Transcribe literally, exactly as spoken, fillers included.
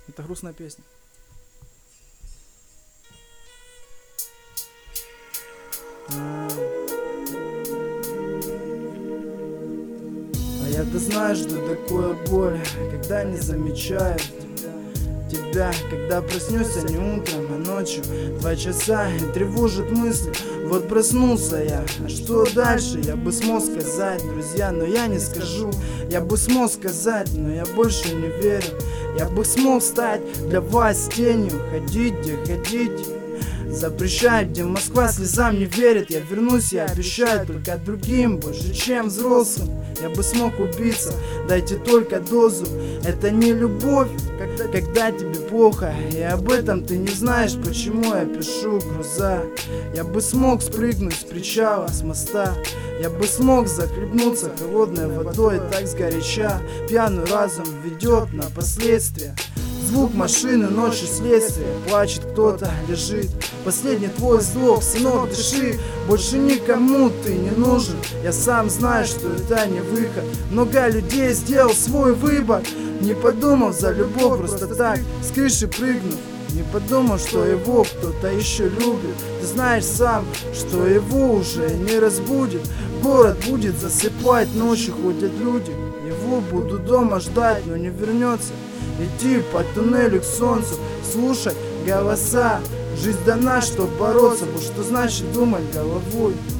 Это грустная песня. А, а я-то знаю, что такое боль, когда не замечают тебя, когда проснешься не утром, а ночью два часа и тревожит мысли. Вот проснулся я, а что дальше? Я бы смог сказать, друзья, но я не скажу. Я бы смог сказать, но я больше не верю. Я бы смог стать для вас тенью. Ходите, ходите, запрещают, где Москва слезам не верит. Я вернусь, я обещаю, только другим, больше чем взрослым. Я бы смог убиться, дайте только дозу. Это не любовь, когда, когда тебе плохо, и об этом ты не знаешь, почему я пишу груза. Я бы смог спрыгнуть с причала, с моста. Я бы смог захлебнуться холодной водой, так сгоряча. Пьяный разум ведет на последствия. Звук машины, ночью следствие. Плачет кто-то, лежит. Последний твой слог, сынок, дыши. Больше никому ты не нужен. Я сам знаю, что это не выход. Много людей сделал свой выбор, не подумав за любовь, просто так с крыши прыгнув. Не подумал, что его кто-то еще любит. Ты знаешь сам, что его уже не разбудит. Город будет засыпать, ночью ходят люди. Его буду дома ждать, но не вернется. Идти по туннелю к солнцу, слушать голоса. Жизнь дана, чтоб бороться, вот что значит думать головой.